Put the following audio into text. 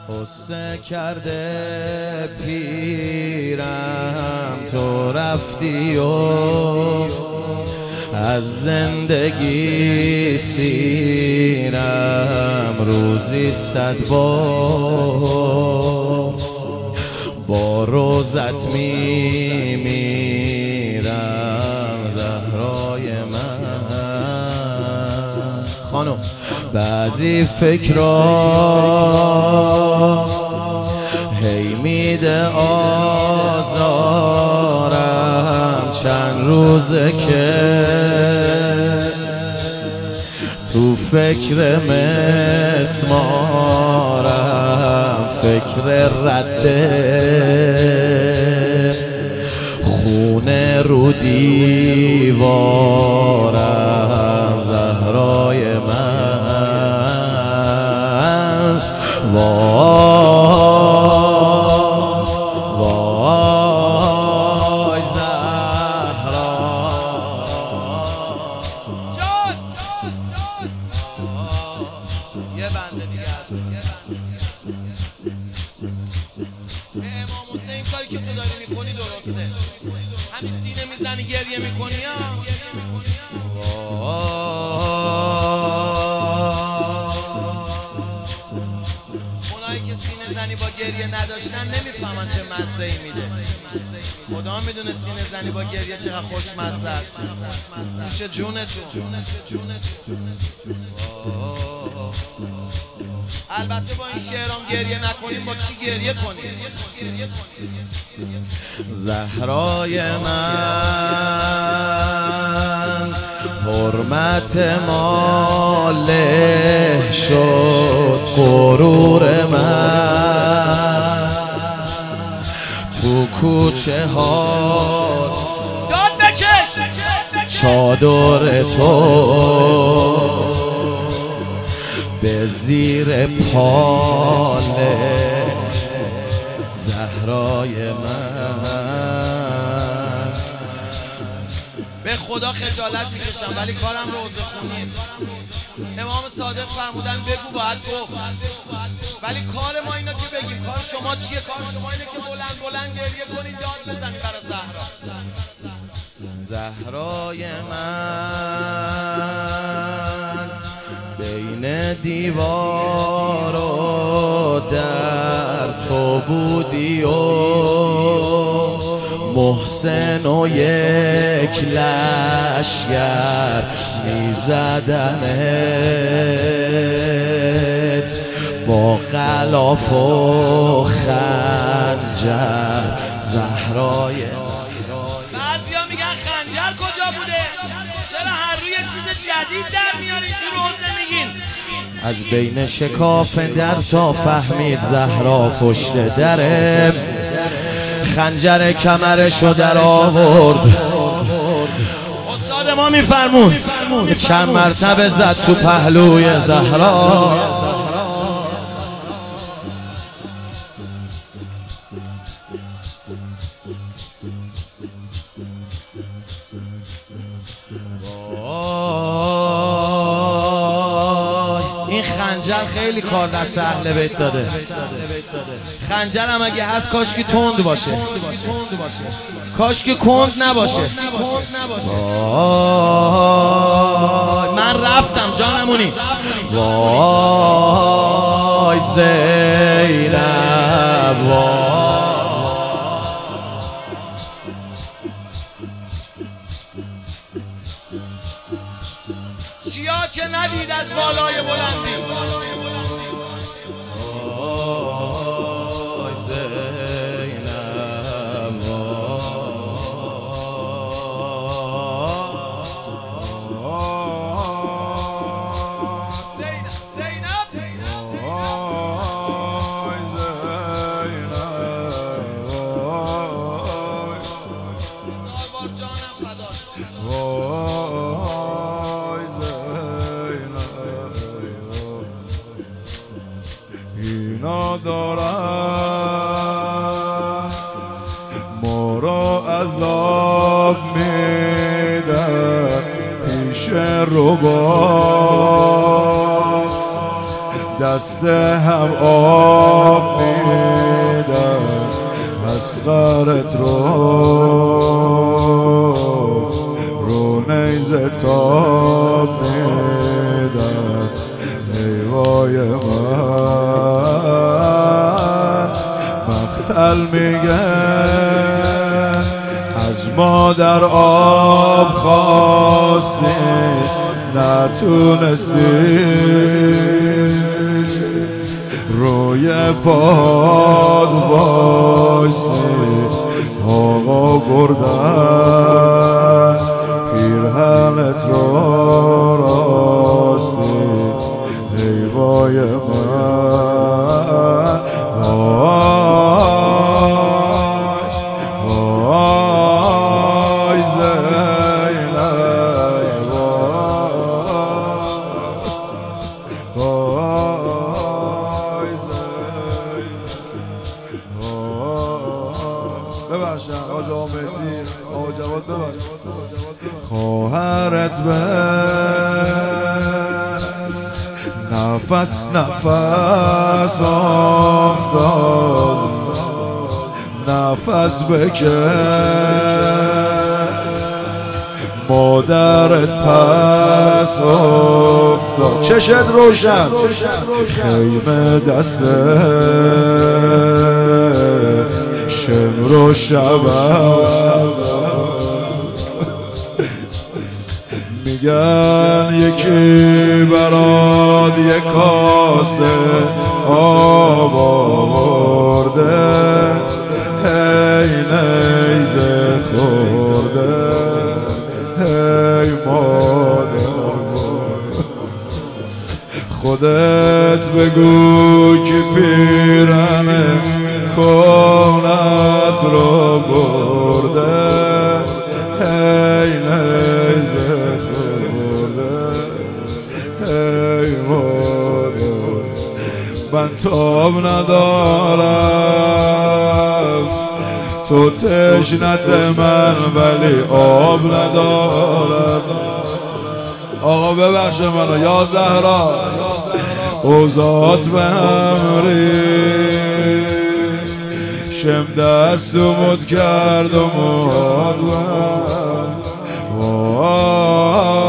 قصه کرده پیرم تو رفتی و از زندگی سیرم روزی 100 بار با روزت میمیرم زهرای من. خانم بعضی فکرها هی میده آزارم، چند روزه که تو فکر مسمارم، فکر رده خونه رو دیوارم زهرای من. وای زهرا جان یه بنده دیگه هست. امام حسین کاری که تو داری میکنی درسته، همین سینه میزنی گریه میکنی اونایی که سینه زنی با گریه نداشتن نمیفهمن چه مزه‌ای میده. خدا میدونه سینه زنی با گریه چقدر خوشمزه است. نوش جونتون. البته با این شعرام گریه نکنیم، با چی گریه کنیم؟ زهرای من حرمت ماله شد غرور من، تو کوچه ها داد بکش چادر تو به زیر پالش زهرای من. به خدا خجالت میکشم ولی کارم روزه خونیم. امام صادق فرمودن بگو باید گفت، ولی کار ما اینا که بگیم. کار شما چیه؟ کار شما اینه که بلند بلند گریه کنید، داد بزنید برای زهرا. زهرای من بین دیوار و در تو بودی و محسن و یک لشگر میزدنت با غلاف و خنجر زهرای. بعضیا میگن خنجر کجا بوده؟ چرا هر روی چیز جدید در میارین تو روزه میگین؟ از بین شکاف در تا فهمید زهرا پشت دره، خنجر کمرشو در آورد. استاد ما میفرمون چند مرتبه زد تو پهلوی زهرا. این خنجر خیلی کار دست اهل بیت داده. خنجر هم اگه هست کاش که تند باشه، کاش که کند نباشه. من رفتم جانمونی. وای زینب وای. چیا که ندید از بالای بلندی. وای زینب اینا دارن ما را عذاب میدن پیش ربا دست هم آب میدن اصغرت رو نیزه تاب میدن ایوای من مقتل میگن از مادر آب خواستی نتونستی روی پاد باشتی آقا بردن پیرهنت رو راستی ای وای من آی زینب آی زینب ببخشن آقا آمدی آقا جواد ببخش خواهرت به نفس نفس افتاد نفس بکش مادرت پس افتاد چشت روشن خیمه دسته شمر و شبم میگن یکی برات یک کاسه آب آورده هی نیزه خورده هی مادر خودت بگو که پیرن کونت رو برده هی نیزه خورده هی مادر من تاب ندارم تو تشنت من ولی آب ندارم آقا ببخش منو یا زهرا اوزات به هم شم دست و مد کرد و مد